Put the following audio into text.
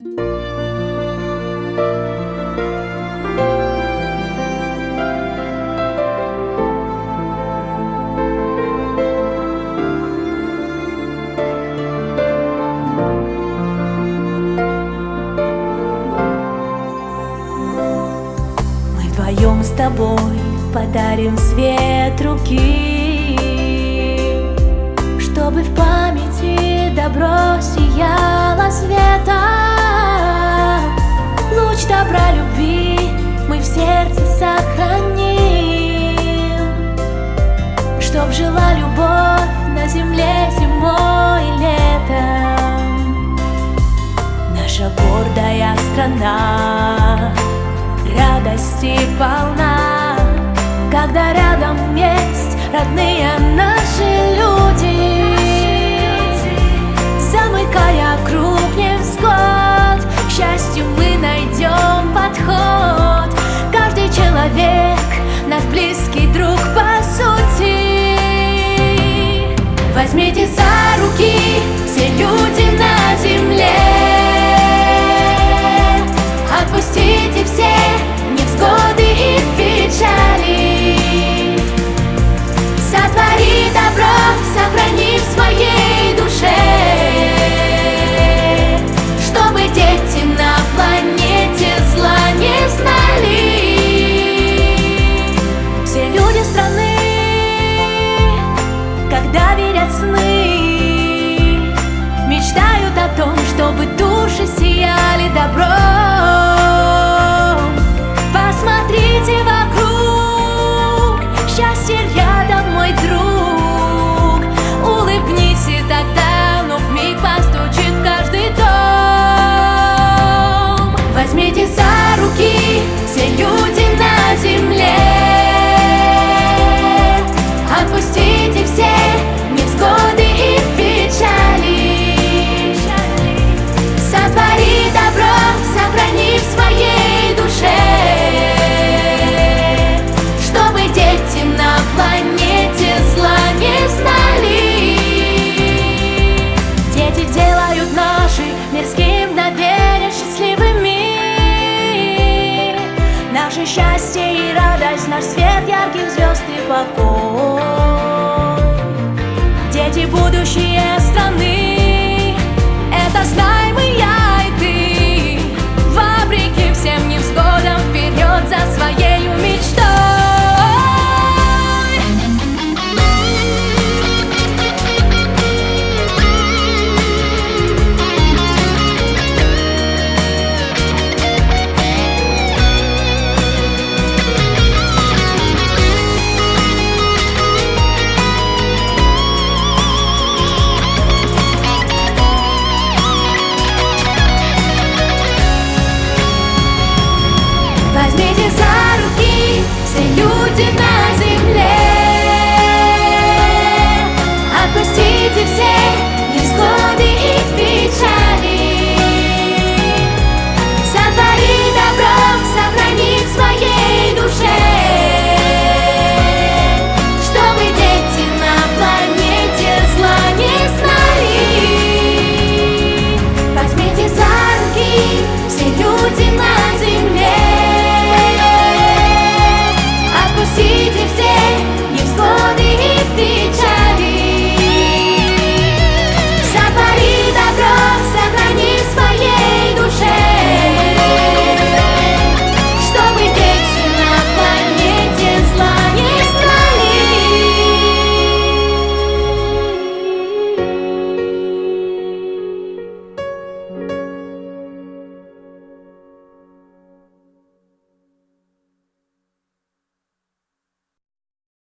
Вдвоем с тобой подарим свет руки, чтобы в памяти добро сияло светом. Луч добра любви мы в сердце сохраним, чтоб жила любовь на земле зимой и летом. Наша гордая страна радости полна, когда рядом есть родные наши люди. Замыкая круг невзгод, к счастью мы найдем подход. Каждый человек наш близкий друг по сути. Возьмите за руки все люди на земле, отпустите все невзгоды и печали. Сотвори добро, сохрани в своей душе, чтобы дети на планете зла не знали. Все люди страны, когда видят сны, мечтают о том, чтобы души сияли добром. Посмотрите вокруг, счастье рядом, мой друг. Улыбнись, и тогда вмиг постучит в каждый дом. Возьмите за руки все люди на земле, отпустите все невзгоды и печали. Сотвори добро, сохрани в своей душе, чтобы дети на планете зла не знали. Дети делают наши мирские мгновения счастливыми. Наше счастье и радость, наш свет ярких звезд и покой.